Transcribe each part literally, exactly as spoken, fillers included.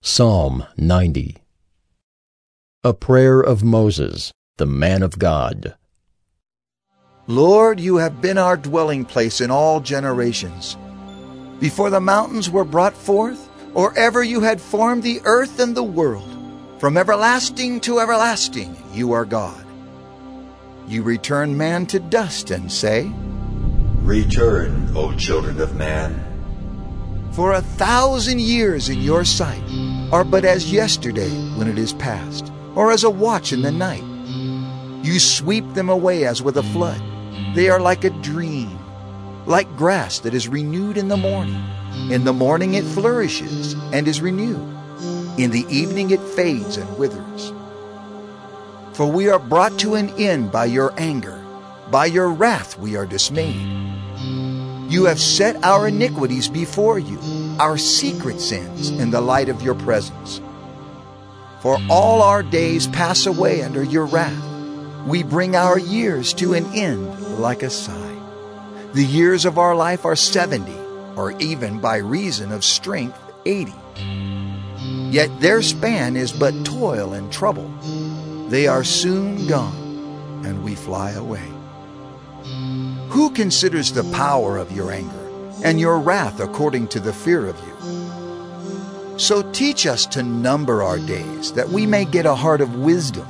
Psalm ninety. A prayer of Moses, the man of God. Lord, you have been our dwelling place in all generations. Before the mountains were brought forth, or ever you had formed the earth and the world, from everlasting to everlasting you are God. You return man to dust and say, Return, O children of man. For a thousand years in your sight are but as yesterday when it is past, or as a watch in the night. You sweep them away as with a flood. They are like a dream, like grass that is renewed in the morning. In the morning it flourishes and is renewed. In the evening it fades and withers. For we are brought to an end by your anger. By your wrath we are dismayed. You have set our iniquities before you, our secret sins in the light of your presence. For all our days pass away under your wrath. We bring our years to an end like a sigh. The years of our life are seventy, or even by reason of strength eighty. Yet their span is but toil and trouble. They are soon gone, and we fly away. Who considers the power of your anger, and your wrath according to the fear of you? So teach us to number our days, that we may get a heart of wisdom.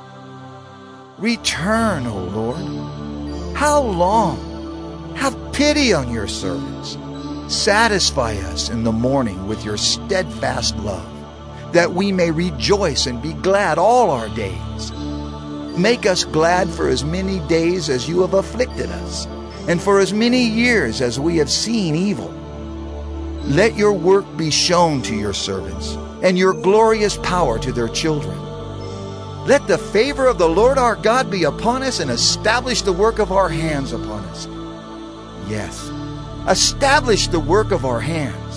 Return, O Lord. How long? Have pity on your servants. Satisfy us in the morning with your steadfast love, that we may rejoice and be glad all our days. Make us glad for as many days as you have afflicted us, and for as many years as we have seen evil. Let your work be shown to your servants, and your glorious power to their children. Let the favor of the Lord our God be upon us, and establish the work of our hands upon us. Yes, establish the work of our hands.